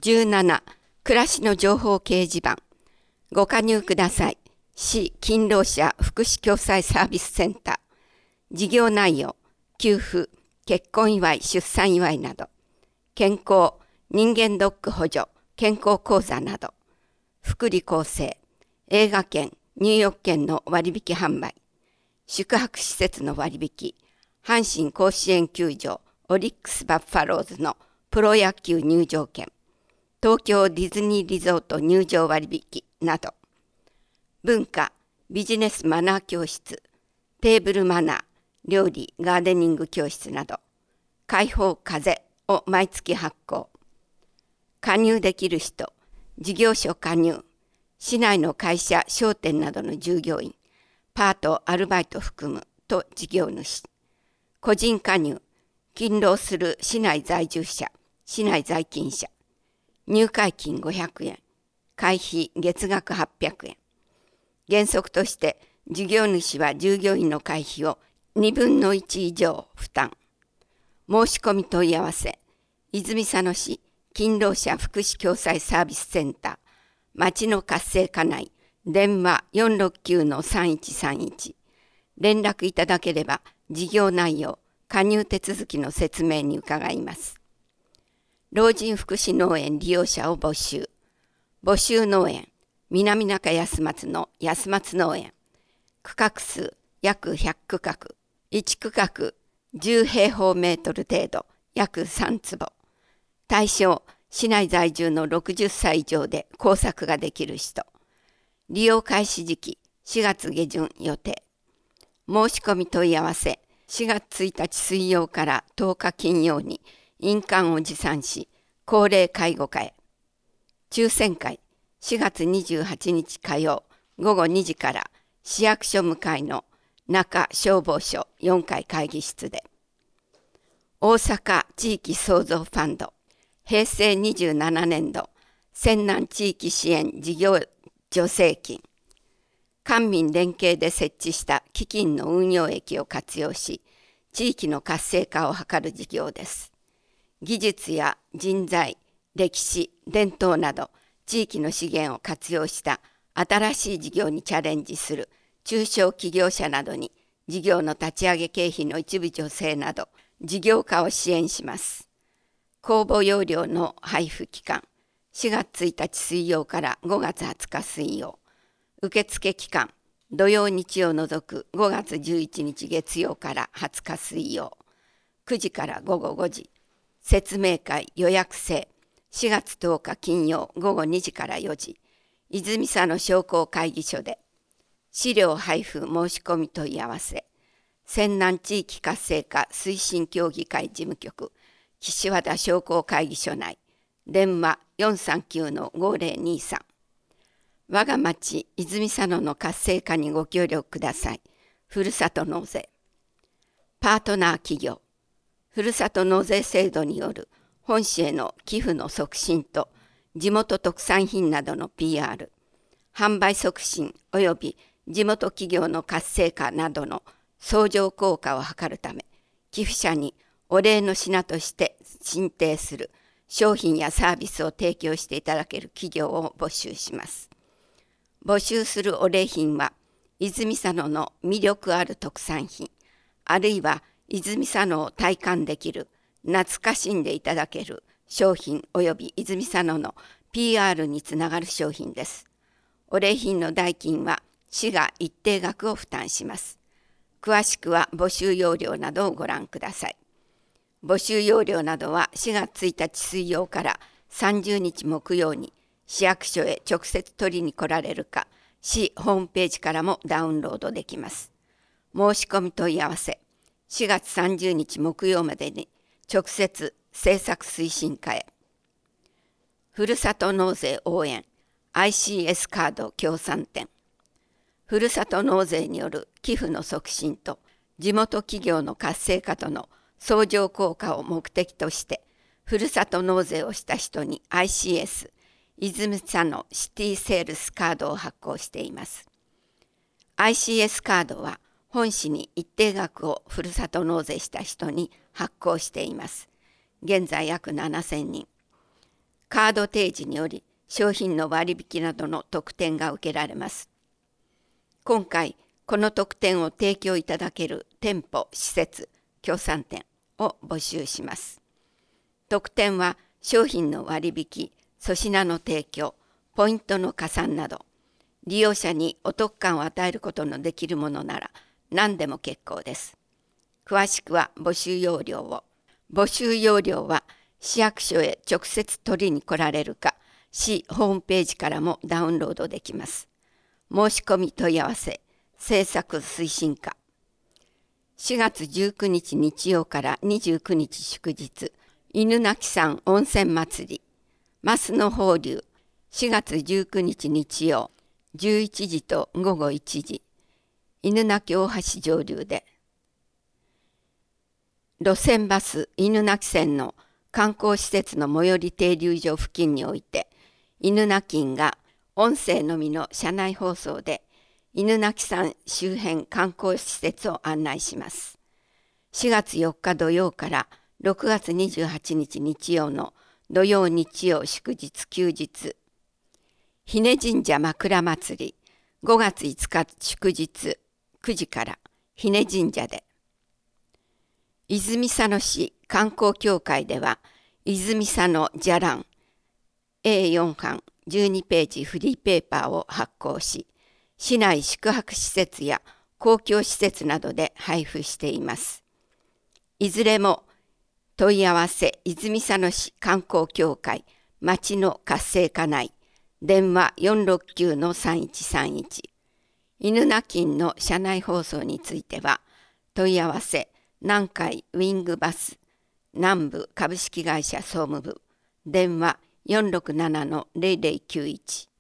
17、暮らしの情報掲示板。ご加入ください。市勤労者福祉共済サービスセンター。事業内容、給付、結婚祝い、出産祝いなど。健康、人間ドック補助、健康講座など。福利厚生、映画券、入浴券の割引販売。宿泊施設の割引。阪神甲子園球場、オリックスバファローズのプロ野球入場券。東京ディズニーリゾート入場割引など。文化、ビジネスマナー教室、テーブルマナー、料理、ガーデニング教室など。開放風を毎月発行。加入できる人、事業所加入、市内の会社、商店などの従業員、パート、アルバイト含むと事業主。個人加入、勤労する市内在住者、市内在勤者。入会金500円、会費月額800円。原則として事業主は従業員の会費を2分の1以上負担。申し込み問い合わせ、泉佐野市勤労者福祉共済サービスセンター、町の活性化内、電話 469-3131。連絡いただければ事業内容、加入手続きの説明に伺います。老人福祉農園利用者を募集。募集農園、南中安松の安松農園。区画数約100区画。1区画10平方メートル程度、約3坪。対象、市内在住の60歳以上で耕作ができる人。利用開始時期、4月下旬予定。申し込み問い合わせ、4月1日水曜から10日金曜に、印鑑を持参し、高齢介護課へ。抽選会、4月28日火曜、午後2時から市役所向かいの中消防署4階会議室で。大阪地域創造ファンド、平成27年度、泉南地域支援事業助成金。官民連携で設置した基金の運用益を活用し、地域の活性化を図る事業です。技術や人材、歴史、伝統など地域の資源を活用した新しい事業にチャレンジする中小企業者などに事業の立ち上げ経費の一部助成など事業化を支援します。公募要領の配布期間、4月1日水曜から5月20日水曜。受付期間、土曜日曜除く5月11日月曜から20日水曜。9時から午後5時。説明会予約制、4月10日金曜午後2時から4時、泉佐野商工会議所で。資料配布申し込み問い合わせ、泉南地域活性化推進協議会事務局、岸和田商工会議所内、電話 439-5023。我が町泉佐野の活性化にご協力ください。ふるさと納税。パートナー企業。ふるさと納税制度による本市への寄付の促進と地元特産品などの PR、販売促進及び地元企業の活性化などの相乗効果を図るため、寄付者にお礼の品として進呈する商品やサービスを提供していただける企業を募集します。募集するお礼品は、泉佐野の魅力ある特産品、あるいは泉佐野を体感できる、懐かしんでいただける商品及び泉佐野の PR につながる商品です。お礼品の代金は市が一定額を負担します。詳しくは募集要領などをご覧ください。募集要領などは4月1日水曜から30日木曜に市役所へ直接取りに来られるか、市ホームページからもダウンロードできます。申し込み問い合わせ、4月30日木曜までに直接政策推進課へ。ふるさと納税応援 ICS カード協賛店。ふるさと納税による寄付の促進と地元企業の活性化との相乗効果を目的として、ふるさと納税をした人に ICS 泉佐野シティセールスカードを発行しています。ICS カードは本市に一定額をふるさと納税した人に発行しています。現在約7000人。 カード提示により商品の割引などの特典が受けられます。今回、この特典を提供いただける店舗、施設、協賛店を募集します。特典は商品の割引、粗品の提供、ポイントの加算など、利用者にお得感を与えることのできるものなら何でも結構です。詳しくは募集要領を。募集要領は市役所へ直接取りに来られるか、市ホームページからもダウンロードできます。申し込み問い合わせ、政策推進課。4月19日日曜から29日祝日、犬鳴山温泉祭り、増の放流、4月19日日曜、11時と午後1時、犬鳴大橋上流で、路線バス犬鳴線の観光施設の最寄り停留所付近において、犬鳴金が音声のみの車内放送で犬鳴山周辺観光施設を案内します。4月4日土曜から6月28日日曜の土曜日曜祝日休日、日根神社枕祭り5月5日祝日9時から日根神社で、泉佐野市観光協会では泉佐野じゃらん A4 版12ページフリーペーパーを発行し、市内宿泊施設や公共施設などで配布しています。いずれも問い合わせ泉佐野市観光協会町の活性化内、電話 469-3131。犬鳴金の車内放送については、問い合わせ南海ウィングバス南部株式会社総務部、電話467-0091。